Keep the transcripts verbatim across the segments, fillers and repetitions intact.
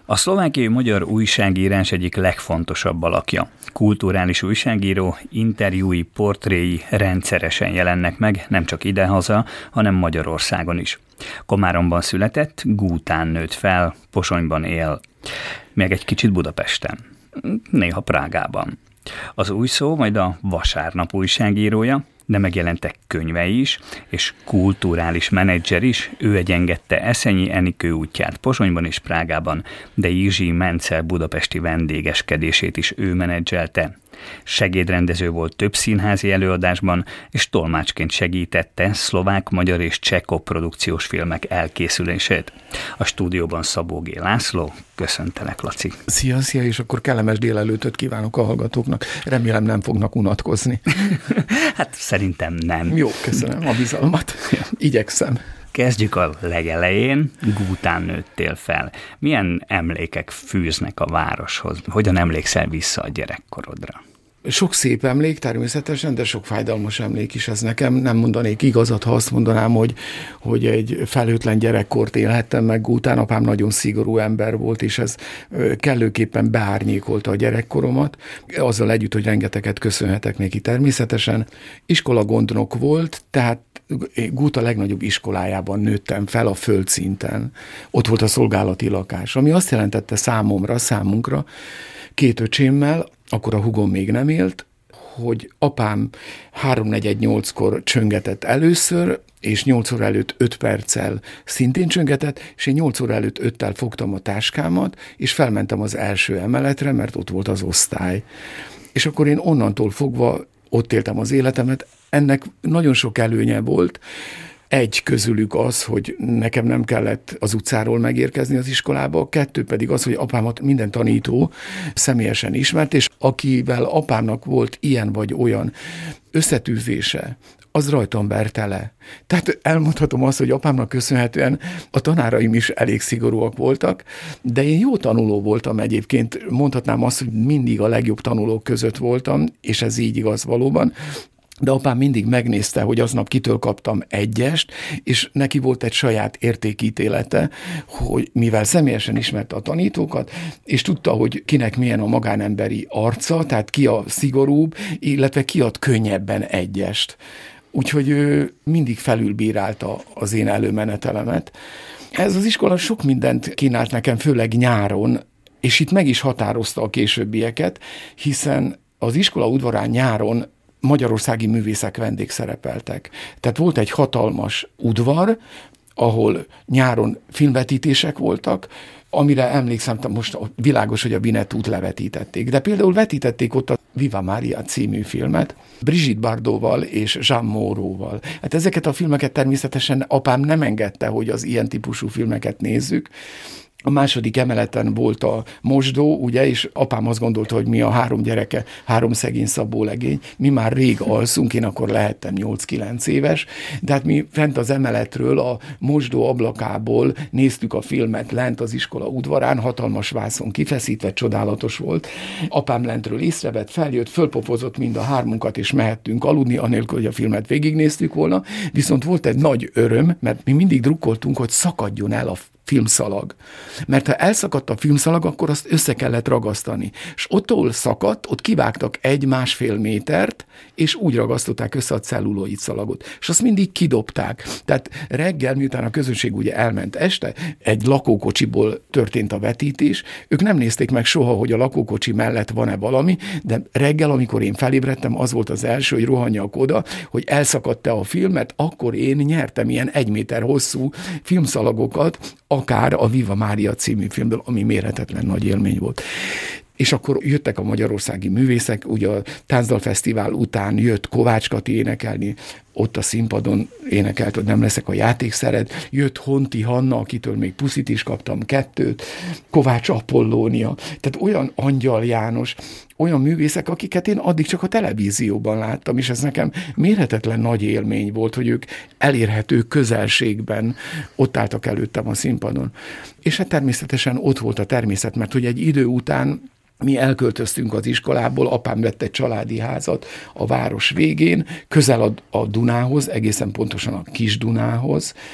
A szlovákiai magyar újságírás egyik legfontosabb alakja. Kulturális újságíró, interjúi, portréi rendszeresen jelennek meg, nem csak idehaza, hanem Magyarországon is. Komáromban született, Gútán nőtt fel, Pozsonyban él, meg egy kicsit Budapesten, néha Prágában. Az Új Szó majd a Vasárnap újságírója, de megjelentek könyvei is, és kulturális menedzser is, ő egyengedte Eszenyi Enikő útját Pozsonyban és Prágában, de Izsi Mencel budapesti vendégeskedését is ő menedzselte. Segédrendező volt több színházi előadásban, és tolmácsként segítette szlovák, magyar és cseh koprodukciós filmek elkészülését. A stúdióban Szabó G. László, köszöntelek, Laci. Szia, szia, és akkor kellemes délelőtöt kívánok a hallgatóknak. Remélem nem fognak unatkozni. Hát szerintem nem. Jó, köszönöm a bizalmat. Igyekszem. Kezdjük a legelején, Gútán nőttél fel. Milyen emlékek fűznek a városhoz? Hogyan emlékszel vissza a gyerekkorodra? Sok szép emlék természetesen, de sok fájdalmas emlék is ez nekem. Nem mondanék igazat, ha azt mondanám, hogy, hogy egy felhőtlen gyerekkort élhettem meg Gútán. Apám nagyon szigorú ember volt, és ez kellőképpen beárnyékolta a gyerekkoromat. Azzal együtt, hogy rengeteget köszönhetek neki természetesen. Iskolagondnok volt, tehát Gúta legnagyobb iskolájában nőttem fel a földszinten. Ott volt a szolgálati lakás, ami azt jelentette számomra, számunkra, két öcsémmel, akkor a hugom még nem élt, hogy apám háromnegyed nyolckor csöngetett először, és nyolc óra előtt öt perccel szintén csöngetett, és én nyolc óra előtt öttel fogtam a táskámat, és felmentem az első emeletre, mert ott volt az osztály. És akkor én onnantól fogva ott éltem az életemet. Ennek nagyon sok előnye volt. Egy közülük az, hogy nekem nem kellett az utcáról megérkezni az iskolába, kettő pedig az, hogy apámat minden tanító személyesen ismert, és akivel apámnak volt ilyen vagy olyan összetűzése, az rajtam verte le. Tehát elmondhatom azt, hogy apámnak köszönhetően a tanáraim is elég szigorúak voltak, de én jó tanuló voltam egyébként. Mondhatnám azt, hogy mindig a legjobb tanulók között voltam, és ez így igaz valóban. De apám mindig megnézte, hogy aznap kitől kaptam egyest, és neki volt egy saját értékítélete, hogy mivel személyesen ismerte a tanítókat, és tudta, hogy kinek milyen a magánemberi arca, tehát ki a szigorúbb, illetve ki ad könnyebben egyest. Úgyhogy ő mindig felülbírálta az én előmenetelemet. Ez az iskola sok mindent kínált nekem, főleg nyáron, és itt meg is határozta a későbbieket, hiszen az iskola udvarán nyáron magyarországi művészek vendégszerepeltek. Tehát volt egy hatalmas udvar, ahol nyáron filmvetítések voltak, amire emlékszem, most világos, hogy a Vinettút levetítették. De például vetítették ott a Viva Maria című filmet, Brigitte Bardotval és Jean Moreauval. Hát ezeket a filmeket természetesen apám nem engedte, hogy az ilyen típusú filmeket nézzük. A második emeleten volt a mosdó, ugye, és apám azt gondolta, hogy mi a három gyereke, három szegény szabólegény, mi már rég alszunk, én akkor lehettem nyolc-kilenc éves, de hát mi fent az emeletről, a mosdó ablakából néztük a filmet lent az iskola udvarán, hatalmas vászon kifeszítve, csodálatos volt. Apám lentről észrevett, feljött, fölpofozott mind a hármunkat, és mehettünk aludni, anélkül, hogy a filmet végignéztük volna, viszont volt egy nagy öröm, mert mi mindig drukkoltunk, hogy szakadjon el a filmszalag. Mert ha elszakadt a filmszalag, akkor azt össze kellett ragasztani. És ott, ahol szakadt, ott kivágtak egy-másfél métert, és úgy ragasztották össze a celluloid szalagot. És azt mindig kidobták. Tehát reggel, miután a közönség ugye elment este, egy lakókocsiból történt a vetítés, ők nem nézték meg soha, hogy a lakókocsi mellett van-e valami, de reggel, amikor én felébredtem, az volt az első, hogy rohanjak oda, hogy elszakadt-e a film, mert akkor én nyertem ilyen egy méter hosszú filmszalagokat, akár a Viva Maria című filmből, ami mérhetetlen nagy élmény volt. És akkor jöttek a magyarországi művészek, ugye a Táncdalfesztivál után jött Kovács Kati énekelni, ott a színpadon énekelt, hogy nem leszek a játékszered, jött Honti Hanna, akitől még puszit is kaptam kettőt, Kovács Apollónia, tehát olyan Angyal János, olyan művészek, akiket én addig csak a televízióban láttam, és ez nekem mérhetetlen nagy élmény volt, hogy ők elérhető közelségben ott álltak előttem a színpadon. És hát természetesen ott volt a természet, mert hogy egy idő után mi elköltöztünk az iskolából, apám vett egy családi házat a város végén, közel a, a Dunához, egészen pontosan a Kis Dunához,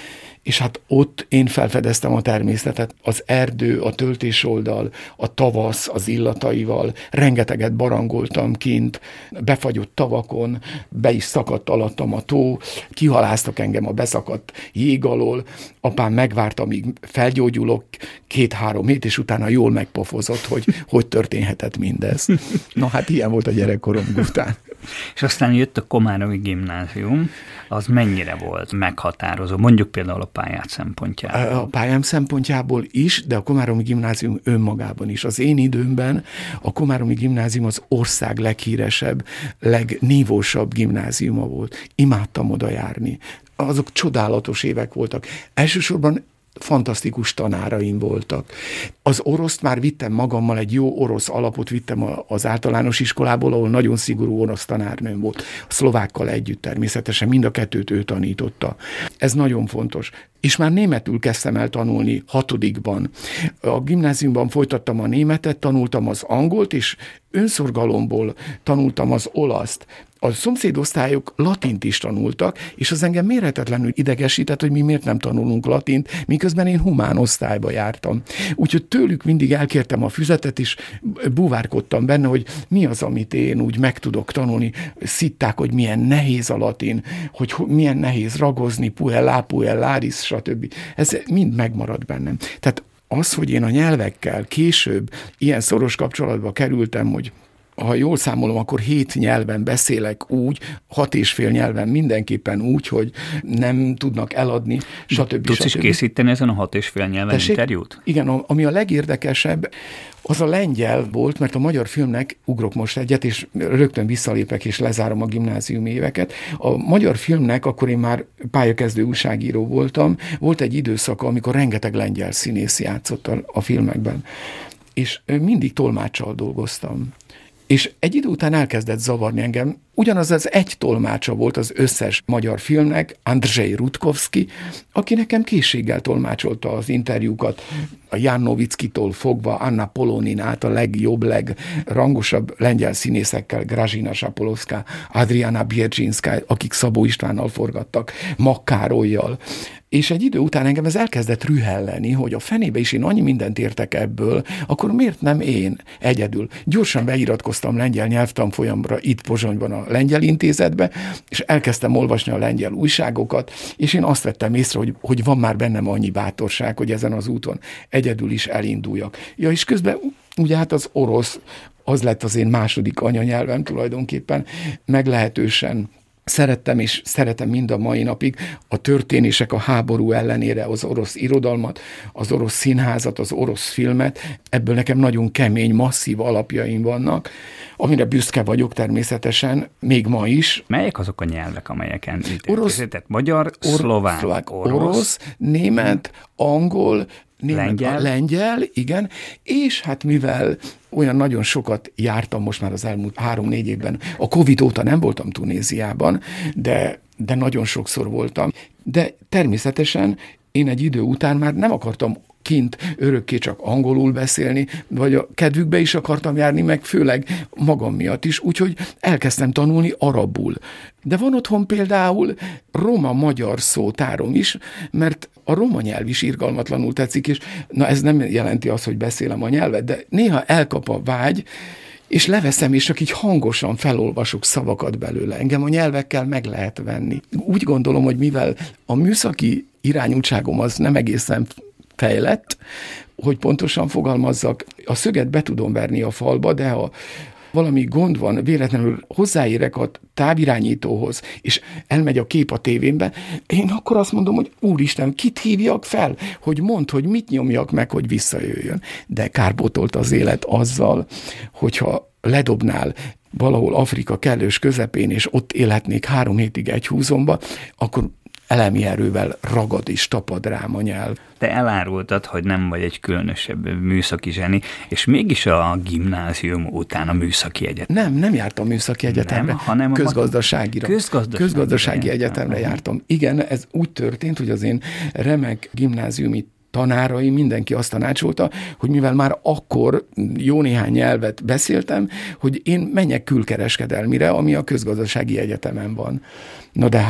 és hát ott én felfedeztem a természetet, az erdő, a töltésoldal, a tavasz az illataival, rengeteget barangoltam kint, befagyott tavakon, be is szakadt alattam a tó, kihaláztak engem a beszakadt jég alól, apám megvárta, amíg felgyógyulok két-három hét, és utána jól megpofozott, hogy hogy történhetett mindez. Na hát ilyen volt a gyerekkorom után. És aztán jött a Komáromi Gimnázium, az mennyire volt meghatározó, mondjuk például a pályát szempontjából? A pályám szempontjából is, de a Komáromi Gimnázium önmagában is. Az én időmben a Komáromi Gimnázium az ország leghíresebb, legnívósabb gimnáziuma volt. Imádtam oda járni. Azok csodálatos évek voltak. Elsősorban fantasztikus tanáraim voltak. Az oroszt már vittem magammal, egy jó orosz alapot vittem az általános iskolából, ahol nagyon szigorú orosz tanárnőm volt. A szlovákkal együtt természetesen, mind a kettőt ő tanította. Ez nagyon fontos. És már németül kezdtem el tanulni hatodikban. A gimnáziumban folytattam a németet, tanultam az angolt, és önszorgalomból tanultam az olaszt. A szomszédosztályok latint is tanultak, és az engem mérhetetlenül idegesített, hogy mi miért nem tanulunk latint, miközben én humán osztályba jártam. Úgyhogy tőlük mindig elkértem a füzetet, és búvárkodtam benne, hogy mi az, amit én úgy meg tudok tanulni. Szitták, hogy milyen nehéz a latin, hogy milyen nehéz ragozni, puellá, puellaris, stb. Ez mind megmaradt bennem. Tehát az, hogy én a nyelvekkel később ilyen szoros kapcsolatba kerültem, hogy ha jól számolom, akkor hét nyelven beszélek úgy, hat és fél nyelven mindenképpen úgy, hogy nem tudnak eladni, stb. Tudsz is készíteni ezen a hat és fél nyelven Tessék? Interjút? Igen, ami a legérdekesebb, az a lengyel volt, mert a magyar filmnek, ugrok most egyet, és rögtön visszalépek, és lezárom a gimnáziumi éveket. A magyar filmnek, akkor én már pályakezdő újságíró voltam, volt egy időszaka, amikor rengeteg lengyel színész játszott a, a filmekben, és mindig tolmáccsal dolgoztam. És egy idő után elkezdett zavarni engem. Ugyanaz az egy tolmácsa volt az összes magyar filmnek, Andrzej Rutkowski, aki nekem készséggel tolmácsolta az interjúkat, a Jan Nowickitól fogva Anna Polonin át a legjobb, legrangosabb lengyel színészekkel, Grażyna Sapolowska, Adriana Bierczynska, akik Szabó Istvánnal forgattak, Makkárolyjal. És egy idő után engem ez elkezdett rühelleni, hogy a fenébe is én annyi mindent értek ebből, akkor miért nem én egyedül? Gyorsan beiratkoztam lengyel nyelvtanfolyamra itt Pozsonyban a Lengyel Intézetbe, és elkezdtem olvasni a lengyel újságokat, és én azt vettem észre, hogy, hogy van már bennem annyi bátorság, hogy ezen az úton egyedül is elinduljak. Ja, és közben ugye hát az orosz, az lett az én második anyanyelvem tulajdonképpen, meglehetősen szerettem és szeretem mind a mai napig a történések a háború ellenére, az orosz irodalmat, az orosz színházat, az orosz filmet. Ebből nekem nagyon kemény, masszív alapjaim vannak, amire büszke vagyok természetesen, még ma is. Melyek azok a nyelvek, amelyeken itt orosz, tehát magyar, or, szlovák, szlovák orosz, orosz, német, angol, német, lengyel. lengyel, igen, és hát mivel olyan nagyon sokat jártam most már az elmúlt három-négy évben. A Covid óta nem voltam Tunéziában, de, de nagyon sokszor voltam. De természetesen én egy idő után már nem akartam kint örökké csak angolul beszélni, vagy a kedvükbe is akartam járni, meg főleg magam miatt is, úgyhogy elkezdtem tanulni arabul. De van otthon például roma-magyar szótárom is, mert a roma nyelv is irgalmatlanul tetszik, és na ez nem jelenti azt, hogy beszélem a nyelvet, de néha elkap a vágy, és leveszem, és csak így hangosan felolvasok szavakat belőle. Engem a nyelvekkel meg lehet venni. Úgy gondolom, hogy mivel a műszaki irányultságom az nem egészen fejlett, hogy pontosan fogalmazzak, a szöget be tudom verni a falba, de ha valami gond van, véletlenül hozzáérek a távirányítóhoz, és elmegy a kép a tévémbe, én akkor azt mondom, hogy úristen, kit hívjak fel, hogy mondd, hogy mit nyomjak meg, hogy visszajöjjön. De kárbotolt az élet azzal, hogyha ledobnál valahol Afrika kellős közepén, és ott élhetnék három hétig egy húzomba, akkor elemi erővel ragad és tapad rám a nyelv. Te elárultad, hogy nem vagy egy különösebb műszaki zseni, és mégis a gimnázium után a műszaki egyetem. Nem, nem jártam műszaki egyetemre, nem, hanem közgazdaságira. Közgazdasági, közgazdasági egyetemre jártam. Igen, ez úgy történt, hogy az én remek gimnáziumi tanáraim, mindenki azt tanácsolta, hogy mivel már akkor jó néhány nyelvet beszéltem, hogy én menjek külkereskedelmire, ami a közgazdasági egyetemen van. Na de hát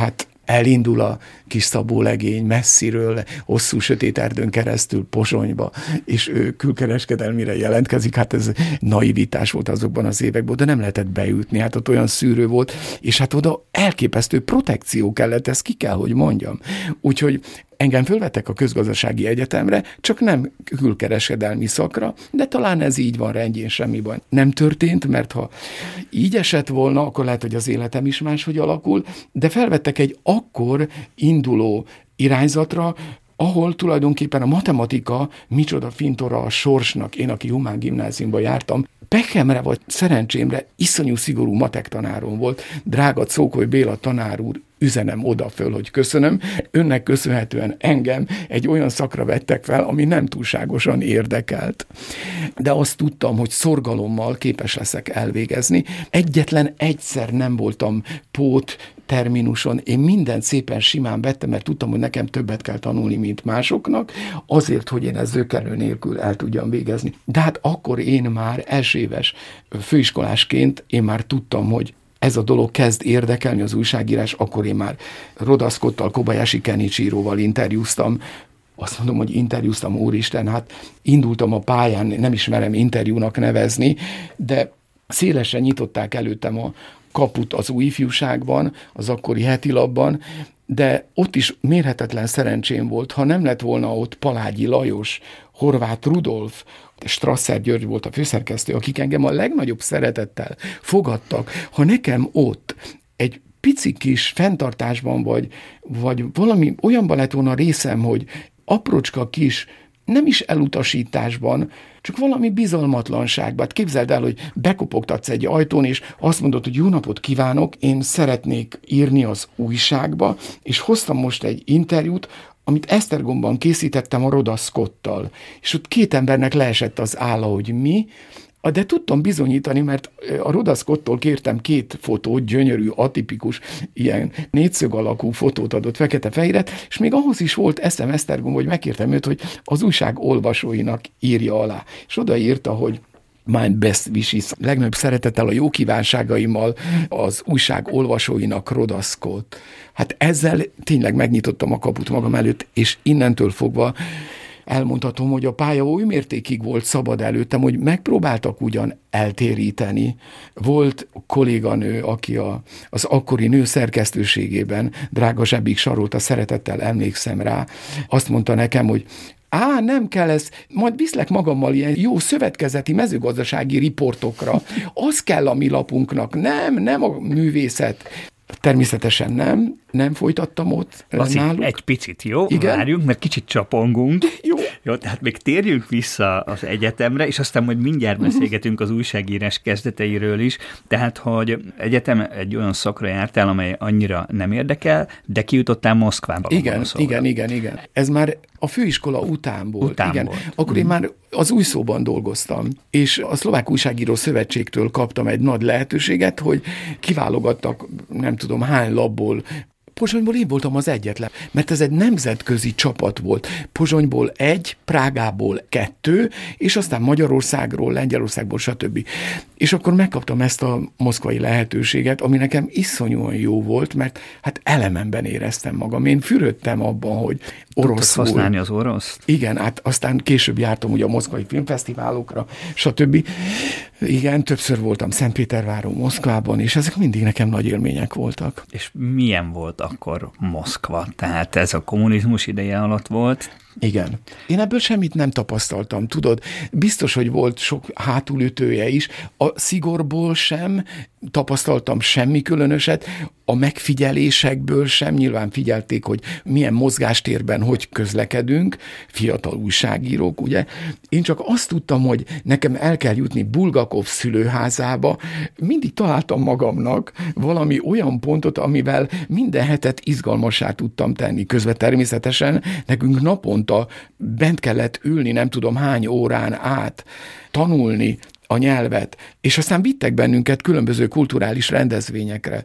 elindul a kis Szabó legény messziről, hosszú sötét erdőn keresztül Pozsonyba, és ő külkereskedelmire jelentkezik. Hát ez naivitás volt azokban az években, de nem lehetett bejutni, hát ott olyan szűrő volt, és hát oda elképesztő protekció kellett, ezt ki kell, hogy mondjam. Úgyhogy engem fölvettek a közgazdasági egyetemre, csak nem külkereskedelmi szakra, de talán ez így van, rendjén, semmi baj. Nem történt, mert ha így esett volna, akkor lehet, hogy az életem is máshogy alakul, de felvettek egy akkor induló irányzatra, ahol tulajdonképpen a matematika micsoda fintora a sorsnak, én, aki humán gimnáziumba jártam, pekemre vagy szerencsémre iszonyú szigorú matek tanárom volt, drága Czókoly Béla tanár úr, üzenem oda föl, hogy köszönöm, önnek köszönhetően engem egy olyan szakra vettek fel, ami nem túlságosan érdekelt. De azt tudtam, hogy szorgalommal képes leszek elvégezni. Egyetlen egyszer nem voltam pót terminuson, én mindent szépen simán vettem, mert tudtam, hogy nekem többet kell tanulni, mint másoknak, azért, hogy én ezt zökkenő nélkül el tudjam végezni. De hát akkor én már elsőéves főiskolásként én már tudtam, hogy ez a dolog kezd érdekelni, az újságírás, akkor én már Roda Scottal, Kobayashi Kenichiroval interjúztam, azt mondom, hogy interjúztam, úristen, hát indultam a pályán, nem ismerem interjúnak nevezni, de szélesen nyitották előttem a kaput az új ifjúságban, az akkori hetilapban, de ott is mérhetetlen szerencsém volt, ha nem lett volna ott Palágyi Lajos, Horváth Rudolf, Strasser György volt a főszerkesztő, akik engem a legnagyobb szeretettel fogadtak, ha nekem ott egy pici kis fenntartásban vagy, vagy valami olyanban lett volna részem, hogy aprócska kis, nem is elutasításban, csak valami bizalmatlanságban. Képzeld el, hogy bekopogtatsz egy ajtón, és azt mondod, hogy jó napot kívánok, én szeretnék írni az újságba, és hoztam most egy interjút, amit Esztergomban készítettem a Roda Scottal. És ott két embernek leesett az álla, hogy mi, de tudtam bizonyítani, mert a Roda Scottól kértem két fotót, gyönyörű, atipikus, ilyen négyszög alakú fotót adott, fekete-fehéret, és még ahhoz is volt eszem Esztergom, hogy megkértem őt, hogy az újság olvasóinak írja alá. És odaírta, hogy my best wishes, legnagyobb szeretettel a jó kívánságaimmal az újság olvasóinak, Roda Scott. Hát ezzel tényleg megnyitottam a kaput magam előtt, és innentől fogva elmondhatom, hogy a pálya oly mértékig volt szabad előttem, hogy megpróbáltak ugyan eltéríteni. Volt kolléganő, aki a, az akkori nő szerkesztőségében, drága Zsebik Sarolta, szeretettel emlékszem rá, azt mondta nekem, hogy Á, nem kell ez, majd viszlek magammal ilyen jó szövetkezeti mezőgazdasági riportokra. Az kell a mi lapunknak, nem, nem a művészet. Természetesen nem, nem folytattam ott Laci, náluk. egy picit, jó? Igen? Várjunk, mert kicsit csapongunk. Jó. Jó, tehát még térjünk vissza az egyetemre, és aztán majd mindjárt beszélgetünk az újságírás kezdeteiről is. Tehát, hogy egyetem egy olyan szakra jártál, amely annyira nem érdekel, de kijutottál Moszkvába. Igen, igen, igen, igen. Ez már a főiskola után volt. Után igen. volt. Akkor én már az Újszóban dolgoztam, és a Szlovák Újságíró Szövetségtől kaptam egy nagy lehetőséget, hogy kiválogattak nem tudom hány labból. Pozsonyból én voltam az egyetlen, mert ez egy nemzetközi csapat volt. Pozsonyból egy, Prágából kettő, és aztán Magyarországról, Lengyelországból, stb. És akkor megkaptam ezt a moszkvai lehetőséget, ami nekem iszonyúan jó volt, mert hát elememben éreztem magam. Én fürödtem abban, hogy oroszul. Tudtad használni az oroszt? Igen, hát aztán később jártam ugye a moszkvai filmfesztiválokra, stb. Igen, többször voltam Szentpéterváron, Moszkvában, és ezek mindig nekem nagy élmények voltak. És milyen volt akkor Moszkva? Tehát ez a kommunizmus ideje alatt volt? Igen. Én ebből semmit nem tapasztaltam, tudod? Biztos, hogy volt sok hátulütője is. A szigorból sem tapasztaltam semmi különöset, a megfigyelésekből sem, nyilván figyelték, hogy milyen mozgástérben hogy közlekedünk, fiatal újságírók, ugye? Én csak azt tudtam, hogy nekem el kell jutni Bulgakov szülőházába, mindig találtam magamnak valami olyan pontot, amivel minden hetet izgalmassá tudtam tenni. Közben természetesen nekünk naponta bent kellett ülni, nem tudom hány órán át, tanulni a nyelvet, és aztán vittek bennünket különböző kulturális rendezvényekre.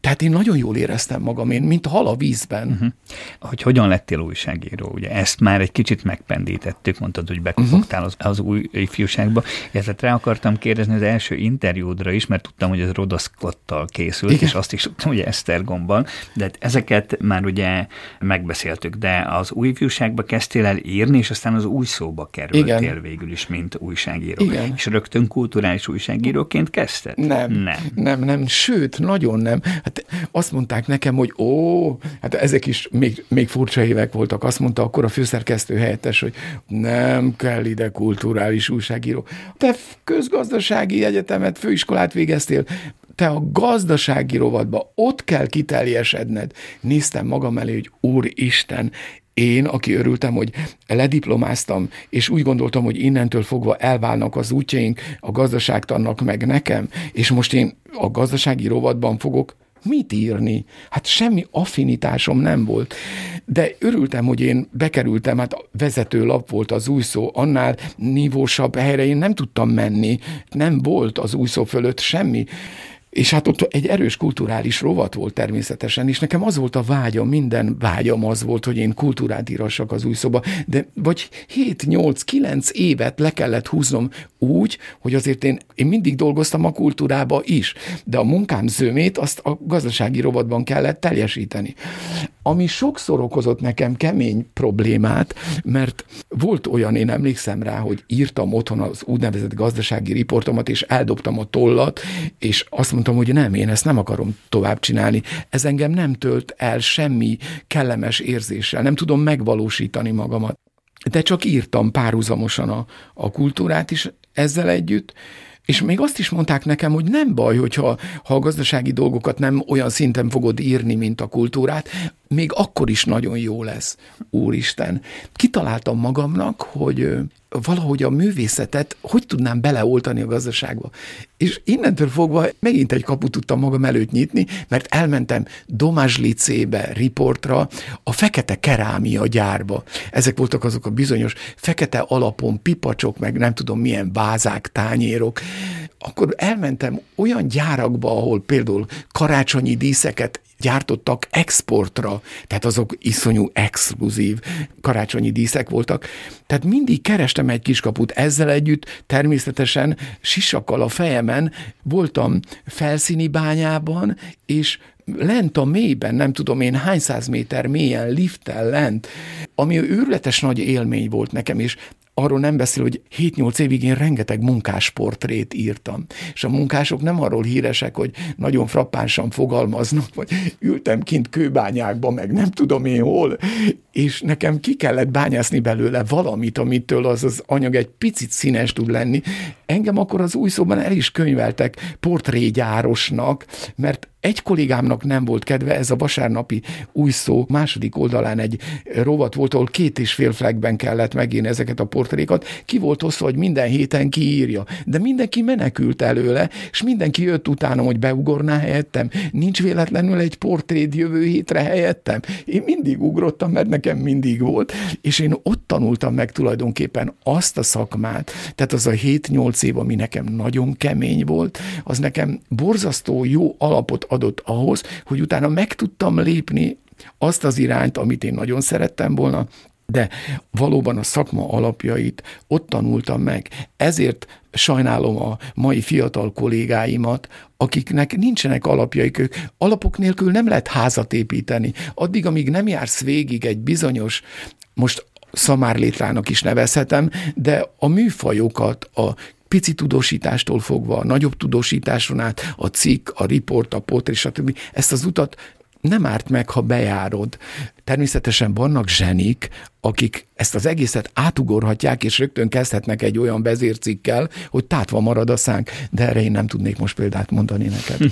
Tehát én nagyon jól éreztem magam, én, mint hal a vízben. Uh-huh. Hogy hogyan lettél újságíró? Ugye ezt már egy kicsit megpendítettük, mondtad, hogy bekopogtál az, az új ifjúságba. Ezt rá akartam kérdezni az első interjúdra is, mert tudtam, hogy ez Rhoda Scott-tal készült, igen. És azt is tudtam, hogy Esztergomban, de ezeket már ugye megbeszéltük, de az új ifjúságba kezdtél el írni, és aztán az új szóba kerültél igen. végül is, mint újságíró. Igen. És rögtön kulturális újságíróként kezdted? Nem, nem, nem, nem, sőt, nagyon nem. Hát azt mondták nekem, hogy ó, hát ezek is még, még furcsa évek voltak. Azt mondta akkor a főszerkesztő helyettes, hogy nem kell ide kulturális újságíró. Te közgazdasági egyetemet, főiskolát végeztél, te a gazdasági rovatba, ott kell kiteljesedned. Néztem magam elé, hogy Úristen, én, aki örültem, hogy lediplomáztam, és úgy gondoltam, hogy innentől fogva elválnak az útjaink a gazdaságtannak meg nekem, és most én a gazdasági rovatban fogok mit írni? Hát semmi affinitásom nem volt. De örültem, hogy én bekerültem, hát vezető lap volt az Új Szó, annál nívósabb helyre én nem tudtam menni, nem volt az Új Szó fölött semmi. És hát ott egy erős kulturális rovat volt természetesen, és nekem az volt a vágyam, minden vágyam az volt, hogy én kultúrát írassak az Új Szóba, de vagy hét nyolc kilenc évet le kellett húznom úgy, hogy azért én, én mindig dolgoztam a kultúrába is, de a munkám zömét azt a gazdasági rovatban kellett teljesíteni. Ami sokszor okozott nekem kemény problémát, mert volt olyan, én emlékszem rá, hogy írtam otthon az úgynevezett gazdasági riportomat, és eldobtam a tollat, és azt mondtam, hogy nem, én ezt nem akarom tovább csinálni. Ez engem nem tölt el semmi kellemes érzéssel, nem tudom megvalósítani magamat. De csak írtam párhuzamosan a, a kultúrát is ezzel együtt, és még azt is mondták nekem, hogy nem baj, hogyha ha a gazdasági dolgokat nem olyan szinten fogod írni, mint a kultúrát, még akkor is nagyon jó lesz, Úristen. Kitaláltam magamnak, hogy valahogy a művészetet hogy tudnám beleoltani a gazdaságba. És innentől fogva megint egy kaput tudtam magam előtt nyitni, mert elmentem Domázs-licébe, riportra, a fekete kerámia gyárba. Ezek voltak azok a bizonyos fekete alapon pipacsok, meg nem tudom milyen vázák, tányérok. Akkor elmentem olyan gyárakba, ahol például karácsonyi díszeket gyártottak exportra, tehát azok iszonyú exkluzív karácsonyi díszek voltak. Tehát mindig kerestem egy kiskaput. Ezzel együtt természetesen sisakkal a fejemen voltam felszíni bányában, és lent a mélyben, nem tudom én hány száz méter mélyen, lifttel lent, ami őrületes nagy élmény volt nekem, és arról nem beszél, hogy hét-nyolc évig én rengeteg munkásportrét írtam. És a munkások nem arról híresek, hogy nagyon frappánsan fogalmaznak, vagy ültem kint kőbányákban, meg nem tudom én hol, és nekem ki kellett bányászni belőle valamit, amitől az az anyag egy picit színes tud lenni. Engem akkor az Új Szóban el is könyveltek portrégyárosnak, mert egy kollégámnak nem volt kedve, ez a vasárnapi Új Szó második oldalán egy rovat volt, ahol két és fél fleckben kellett megírni ezeket a portrékat. Ki volt osztva, hogy minden héten kiírja, de mindenki menekült előle, és mindenki jött utána, hogy beugorná helyettem. Nincs véletlenül egy portréd jövő hétre helyettem. Én mindig ugrottam, mert nekem mindig volt, és én ott tanultam meg tulajdonképpen azt a szakmát, tehát az a hét-nyolc év, ami nekem nagyon kemény volt, az nekem borzasztó jó alapot adott ahhoz, hogy utána meg tudtam lépni azt az irányt, amit én nagyon szerettem volna, de valóban a szakma alapjait ott tanultam meg. Ezért sajnálom a mai fiatal kollégáimat, akiknek nincsenek alapjaik, ők alapok nélkül nem lehet házat építeni. Addig, amíg nem jársz végig egy bizonyos, most szamárlétrának is nevezhetem, de a műfajokat, a pici tudósítástól fogva, a nagyobb tudósításon át, a cikk, a riport, a portré, stb. Ezt az utat nem árt meg, ha bejárod. Természetesen vannak zsenik, akik ezt az egészet átugorhatják, és rögtön kezdhetnek egy olyan vezércikkel, hogy tátva marad a szánk, de erre én nem tudnék most példát mondani neked.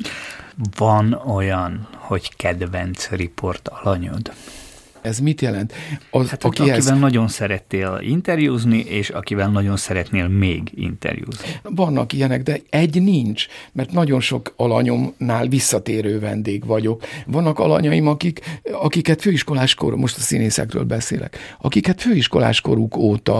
Van olyan, hogy kedvenc riport alanyod? Ez mit jelent? Az, hát, akivel ez... nagyon szerettél interjúzni, és akivel nagyon szeretnél még interjúzni. Vannak ilyenek, de egy nincs, mert nagyon sok alanyomnál visszatérő vendég vagyok. Vannak alanyaim, akik, akiket főiskolás koruk, most a színészekről beszélek, akiket főiskolás koruk óta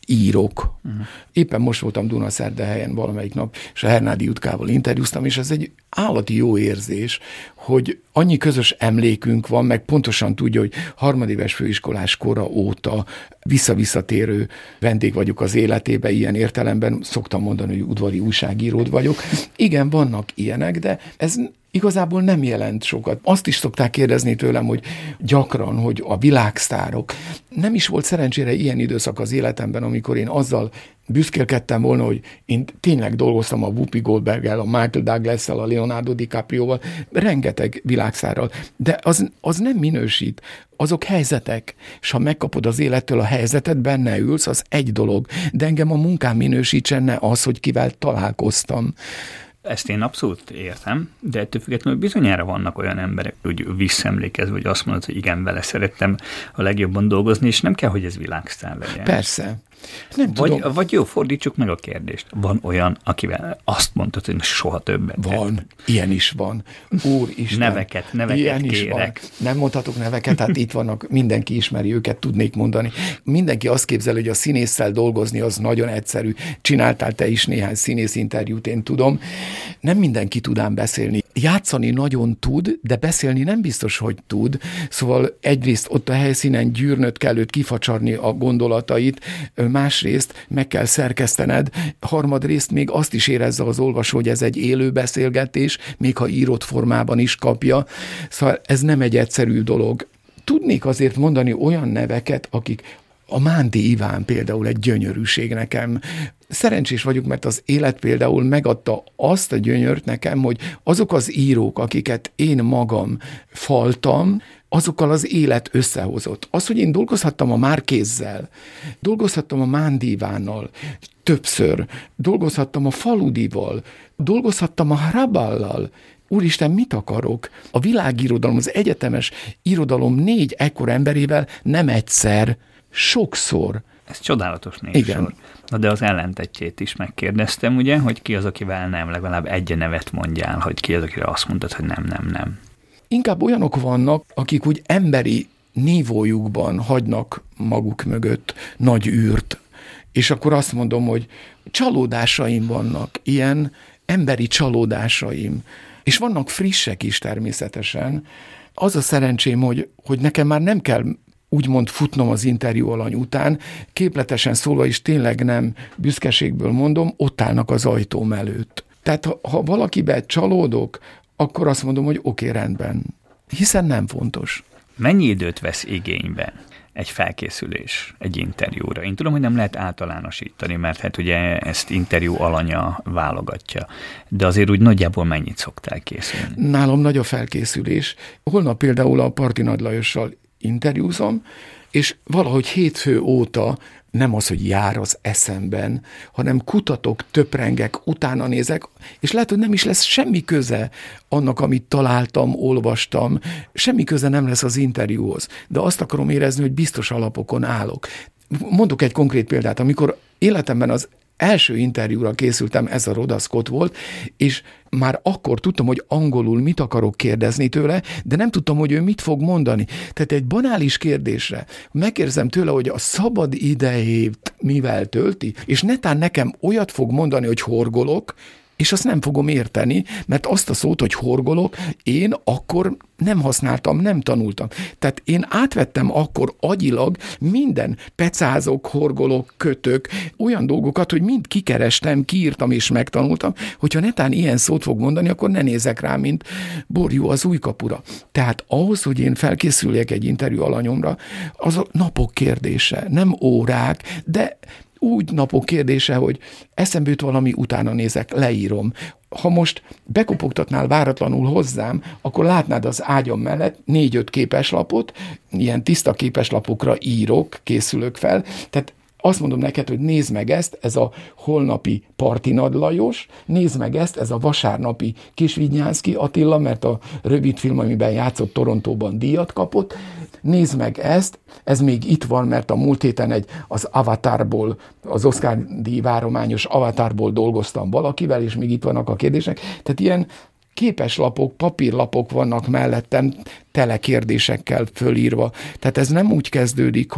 írok. Uh-huh. Éppen most voltam Dunaszerdahelyen valamelyik nap, és a Hernádi Jutkával interjúztam, és ez egy állati jó érzés, hogy annyi közös emlékünk van, meg pontosan tudja, hogy harmadéves főiskolás kora óta visszavisszatérő vendég vagyok az életébe, ilyen értelemben szoktam mondani, hogy udvari újságíród vagyok. Igen, vannak ilyenek, de ez igazából nem jelent sokat. Azt is szokták kérdezni tőlem, hogy gyakran, hogy a világsztárok. Nem is volt szerencsére ilyen időszak az életemben, amikor én azzal büszkélkedtem volna, hogy én tényleg dolgoztam a Whoopi Goldberggel, a Michael Douglassal, a Leonardo DiCaprioval, rengeteg világsztárral, de az, az nem minősít. Azok helyzetek, és ha megkapod az élettől a helyzetet, benne ülsz, az egy dolog, de engem a munkám minősítsenne az, hogy kivel találkoztam. Ezt én abszolút értem, de ettől függetlenül bizonyára vannak olyan emberek, hogy visszaemlékezve, hogy azt mondod, hogy igen, vele szerettem a legjobban dolgozni, és nem kell, hogy ez világsztár legyen. Persze. Nem vagy, tudom. vagy jó, fordítsuk meg a kérdést. Van olyan, akivel azt mondtad, hogy soha többet. Van, tett. Ilyen is van. Úristen. Neveket, neveket ilyen kérek. Is van. Nem mondhatok neveket, hát itt vannak, mindenki ismeri őket, tudnék mondani. Mindenki azt képzel, hogy a színésszel dolgozni az nagyon egyszerű. Csináltál te is néhány színész interjút, én tudom. Nem mindenki tud ám beszélni. Játszani nagyon tud, de beszélni nem biztos, hogy tud. Szóval egyrészt ott a helyszínen gyűrnöd kell őt kifacsarni a gondolatait, másrészt meg kell szerkesztened, harmadrészt még azt is érezze az olvasó, hogy ez egy élő beszélgetés, még ha írott formában is kapja. Szóval ez nem egy egyszerű dolog. Tudnék azért mondani olyan neveket, akik a Mándi Iván például egy gyönyörűség nekem. Szerencsés vagyok, mert az élet például megadta azt a gyönyört nekem, hogy azok az írók, akiket én magam faltam, azokkal az élet összehozott. Az, hogy én dolgozhattam a Márkézzel, dolgozhattam a Mándi Ivánnal többször, dolgozhattam a Faludival, dolgozhattam a Hraballal. Úristen, mit akarok? A világirodalom, az egyetemes irodalom négy ekkor emberével nem egyszer, sokszor. Ez csodálatos névsor. Na de az ellentetjét is megkérdeztem, ugye, hogy ki az, akivel nem, legalább egy nevet mondjál, hogy ki az, akire azt mondtad, hogy nem, nem, nem. Inkább olyanok vannak, akik úgy emberi nívójukban hagynak maguk mögött nagy űrt, és akkor azt mondom, hogy csalódásaim vannak, ilyen emberi csalódásaim, és vannak frissek is természetesen. Az a szerencsém, hogy, hogy nekem már nem kell úgymond futnom az interjú alany után, képletesen szólva is tényleg nem büszkeségből mondom, ott állnak az ajtóm előtt. Tehát ha, ha valakibe csalódok, akkor azt mondom, hogy oké, okay, rendben. Hiszen nem fontos. Mennyi időt vesz igénybe egy felkészülés egy interjúra? Én tudom, hogy nem lehet általánosítani, mert hát ugye ezt interjú alanya válogatja, de azért úgy nagyjából mennyit szoktál készülni? Nálam nagy a felkészülés. Holnap például a Parti Nagy Lajossal interjúzom, és valahogy hétfő óta nem az, hogy jár az eszemben, hanem kutatok, töprengek, utána nézek, és lehet, hogy nem is lesz semmi köze annak, amit találtam, olvastam, semmi köze nem lesz az interjúhoz, de azt akarom érezni, hogy biztos alapokon állok. Mondok egy konkrét példát, amikor életemben az első interjúra készültem, ez a Rhoda Scott volt, és már akkor tudtam, hogy angolul mit akarok kérdezni tőle, de nem tudtam, hogy ő mit fog mondani. Tehát egy banális kérdésre megkérdezem tőle, hogy a szabad idejét mivel tölti, és netán nekem olyat fog mondani, hogy horgolok, és azt nem fogom érteni, mert azt a szót, hogy horgolok, én akkor nem használtam, nem tanultam. Tehát én átvettem akkor agyilag minden pecázok, horgolok, kötök, olyan dolgokat, hogy mind kikerestem, kiírtam és megtanultam, hogyha netán ilyen szót fog mondani, akkor ne nézek rá, mint borjú az újkapura. Tehát ahhoz, hogy én felkészüljek egy interjú alanyomra, az a napok kérdése, nem órák, de úgy napok kérdése, hogy eszembe jut valami, utána nézek, leírom. Ha most bekopogtatnál váratlanul hozzám, akkor látnád az ágyam mellett négy-öt képeslapot, ilyen tiszta képeslapokra írok, készülök fel, tehát azt mondom neked, hogy nézd meg ezt, ez a holnapi Parti Nagy Lajos, nézd meg ezt, ez a vasárnapi Kisvidnyánszky Attila, mert a rövid film, amiben játszott Torontóban díjat kapott, nézd meg ezt, ez még itt van, mert a múlt héten egy, az Avatarból, az Oscar-díj várományos Avatarból dolgoztam valakivel, és még itt vannak a kérdések. Tehát ilyen képeslapok, papírlapok vannak mellettem, tele kérdésekkel fölírva. Tehát ez nem úgy kezdődik, hogy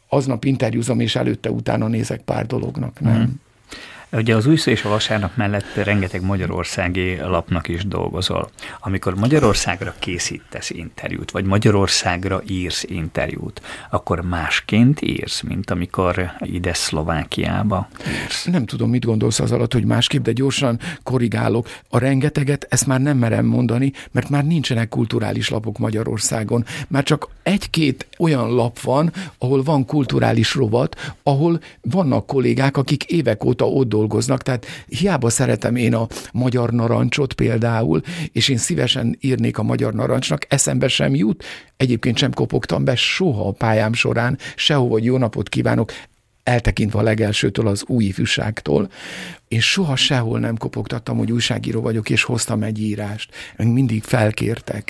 aznap interjúzom, és előtte-utána nézek pár dolognak, nem? Mm. Ugye az Újszó és a Vasárnap mellett rengeteg magyarországi lapnak is dolgozol. Amikor Magyarországra készítesz interjút, vagy Magyarországra írsz interjút, akkor másként írsz, mint amikor ide Szlovákiába írsz? Nem tudom, mit gondolsz az alatt, hogy másképp, de gyorsan korrigálok. A rengeteget, ezt már nem merem mondani, mert már nincsenek kulturális lapok Magyarországon. Már csak egy-két olyan lap van, ahol van kulturális rovat, ahol vannak kollégák, akik évek óta ott dolgoznak, tehát hiába szeretem én a Magyar Narancsot például, és én szívesen írnék a Magyar Narancsnak, eszembe sem jut, egyébként sem kopogtam be soha a pályám során, sehova, hogy jó napot kívánok, eltekintve a legelsőtől, az új ifjúságtól, és soha sehol nem kopogtattam, hogy újságíró vagyok, és hoztam egy írást. Mindig felkértek.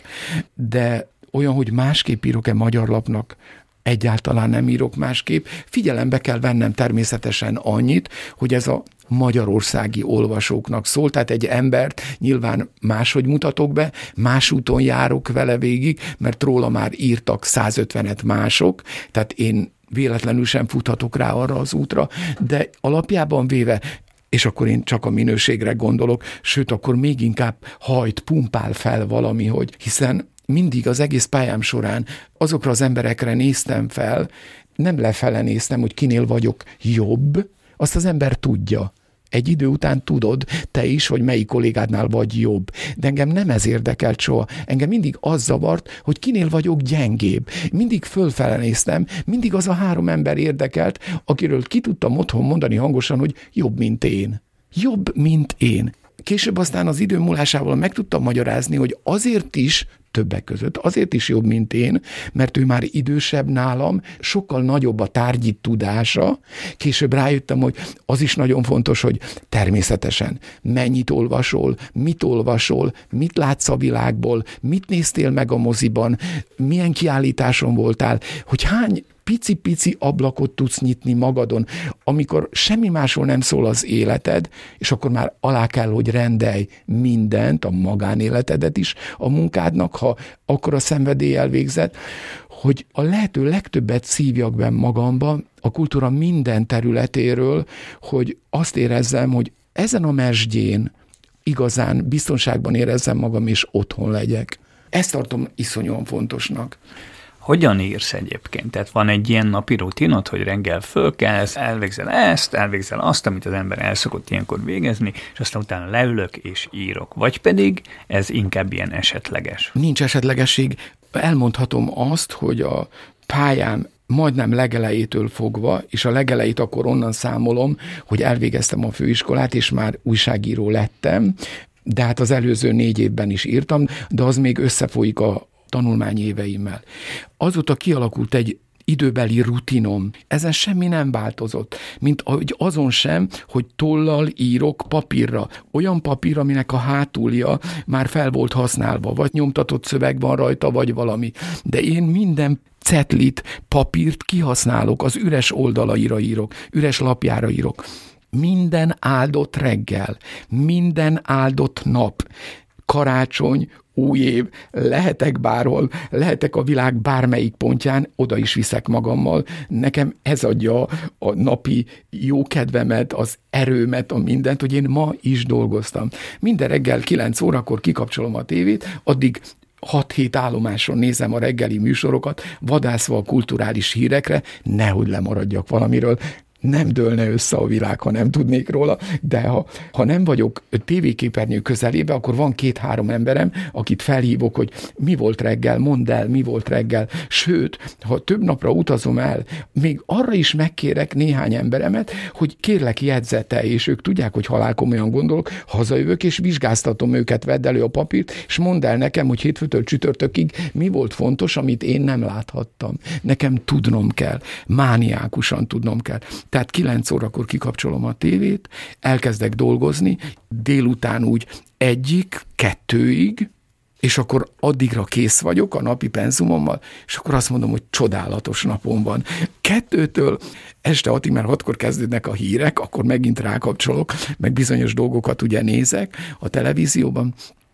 De olyan, hogy másképp írok-e magyar lapnak, egyáltalán nem írok másképp. Figyelembe kell vennem természetesen annyit, hogy ez a magyarországi olvasóknak szól, tehát egy embert nyilván máshogy mutatok be, más úton járok vele végig, mert róla már írtak százötvenet mások, tehát én véletlenül sem futhatok rá arra az útra, de alapjában véve, és akkor én csak a minőségre gondolok, sőt, akkor még inkább hajt, pumpál fel valami, hogy hiszen mindig az egész pályám során azokra az emberekre néztem fel, nem lefele néztem, hogy kinél vagyok jobb, azt az ember tudja. Egy idő után tudod, te is, hogy melyik kollégádnál vagy jobb. De engem nem ez érdekelt soha. Engem mindig az zavart, hogy kinél vagyok gyengébb. Mindig fölfele néztem, mindig az a három ember érdekelt, akiről ki tudtam otthon mondani hangosan, hogy jobb, mint én. Jobb, mint én. Később aztán az idő múlásával meg tudtam magyarázni, hogy azért is, többek között, azért is jobb, mint én, mert ő már idősebb nálam, sokkal nagyobb a tárgyi tudása. Később rájöttem, hogy az is nagyon fontos, hogy természetesen mennyit olvasol, mit olvasol, mit látsz a világból, mit néztél meg a moziban, milyen kiállításon voltál, hogy hány pici-pici ablakot tudsz nyitni magadon, amikor semmi másról nem szól az életed, és akkor már alá kell, hogy rendelj mindent, a magánéletedet is a munkádnak, ha akkor a szenvedéllyel végzed, hogy a lehető legtöbbet szívjak be magamba a kultúra minden területéről, hogy azt érezzem, hogy ezen a mesdjén igazán biztonságban érezzem magam, és otthon legyek. Ezt tartom iszonyúan fontosnak. Hogyan írsz egyébként? Tehát van egy ilyen napi rutinod, hogy reggel fölkelsz, elvégzel ezt, elvégzel azt, amit az ember el szokott ilyenkor végezni, és aztán utána leülök és írok. Vagy pedig ez inkább ilyen esetleges? Nincs esetlegesség. Elmondhatom azt, hogy a pályám majdnem legelejétől fogva, és a legelejét akkor onnan számolom, hogy elvégeztem a főiskolát, és már újságíró lettem, de hát az előző négy évben is írtam, de az még összefolyik a tanulmányi éveimmel. Azóta kialakult egy időbeli rutinom. Ezen semmi nem változott, mint ahogy azon sem, hogy tollal írok papírra. Olyan papír, aminek a hátulja már fel volt használva, vagy nyomtatott szöveg van rajta, vagy valami. De én minden cetlit, papírt kihasználok, az üres oldalaira írok, üres lapjára írok. Minden áldott reggel, minden áldott nap, karácsony, új év, lehetek bárhol, lehetek a világ bármelyik pontján, oda is viszek magammal. Nekem ez adja a napi jókedvemet, az erőmet, a mindent, hogy én ma is dolgoztam. Minden reggel kilenc órakor kikapcsolom a tévét, addig hat-hét állomáson nézem a reggeli műsorokat, vadászva a kulturális hírekre, nehogy lemaradjak valamiről. Nem dőlne össze a világ, ha nem tudnék róla, de ha, ha nem vagyok tévéképernyő közelébe, akkor van két-három emberem, akit felhívok, hogy mi volt reggel, mondd el, mi volt reggel. Sőt, ha több napra utazom el, még arra is megkérek néhány emberemet, hogy kérlek jegyzetelj, és ők tudják, hogy halálkomolyan gondolok, hazajövök, és vizsgáztatom őket, vedd elő a papírt, és mondd el nekem, hogy hétfőtől csütörtökig mi volt fontos, amit én nem láthattam. Nekem tudnom kell, mániákusan tudnom kell. Tehát kilenc órakor kikapcsolom a tévét, elkezdek dolgozni, délután úgy egyik, kettőig, és akkor addigra kész vagyok a napi penzumommal, és akkor azt mondom, hogy csodálatos napom van. Kettőtől este hatig, mert hatkor kezdődnek a hírek, akkor megint rákapcsolok, meg bizonyos dolgokat ugye nézek a televízióban,